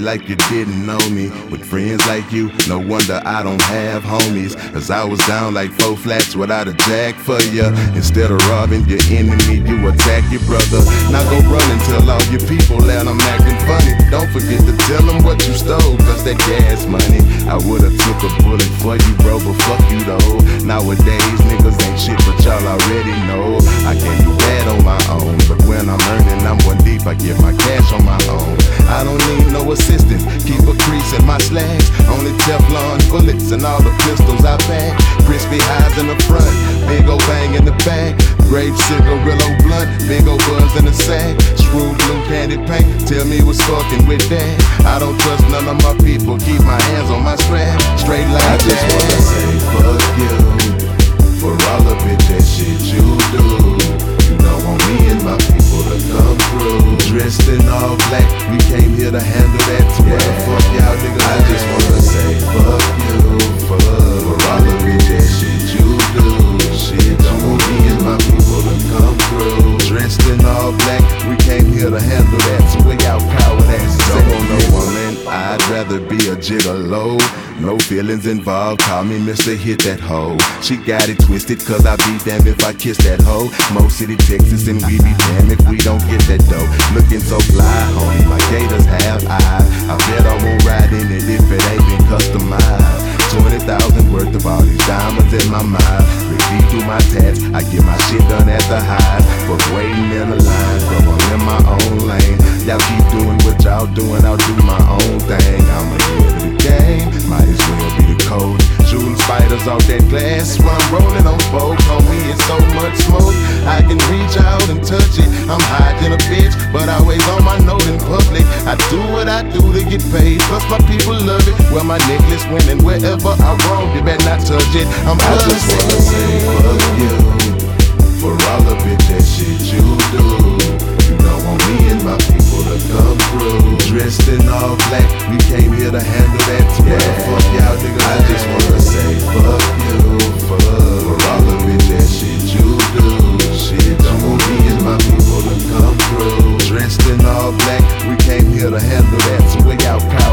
like you didn't know me. With friends like you, no wonder I don't have homies. Cause I was down like 4 flats without a jack for ya. Instead of robbing your enemy, you attack your brother. Now go run and tell all your people that I'm acting funny. Don't forget to tell them what you stole, cause that gas money. I would've took a bullet for you, bro, but fuck you though. Nowadays, niggas ain't shit, but y'all already know I can do that on my own. But when I'm earning, I'm one deep, I get my cash on my own. I don't need no assistance, keep a crease in my slacks. Only Teflon bullets and all the pistols I pack. Crispy highs in the front, big ol' bang in the back. Grape cigarillo blunt, big ol' buzz in the sack. Screw blue candy paint, tell me what's fucking with that. I don't trust none of my people, keep my hands on my strap. Straight like I just wanna say fuck you for all the bitch ass shit you do. You don't want me and my people to come through. dressed in all black, we came here to handle that. So what the fuck y'all niggas? I just wanna say fuck you for all the bitch ass shit you do. Shit, don't want me and my people to come through. Dressed in all black, we came here to handle that. So where y'all coward ass? Don't want no woman, I'd rather be a gigolo. No feelings involved, call me Mr. Hit That Hoe. She got it twisted, cause I be damned if I kiss that hoe. Mo City, Texas, and we be damned if we don't get that dough. Looking so fly, homie, my gators have eyes. I bet I won't ride in it if it ain't been customized. 20,000 worth of all these diamonds in my mind. Repeat through my tats, I get my shit done at the highs. But waiting in the line, bro, I'm in my own lane. Y'all keep doing what y'all doing, I'll do my own thing. I'm ahead of the game, might as well be the coach. Shooting spiders off that glass while I'm rolling on spokes. On me, it's so much smoke, I can reach out and touch it. I'm hiding a bitch, but always on my note in public. I do what I do to get paid, plus my people love it. Well, my necklace winning wherever I roam, you better not touch it. I'm I just wanna say fuck you for all the bitch ass shit you do. You don't want me and my people to come through. Dressed in all black, we came here to handle that. So what the fuck y'all niggas? I just wanna say fuck you for all the bitch ass shit you do. Shit, don't want me and my people to come through. Dressed in all black, we came here to handle that. So where y'all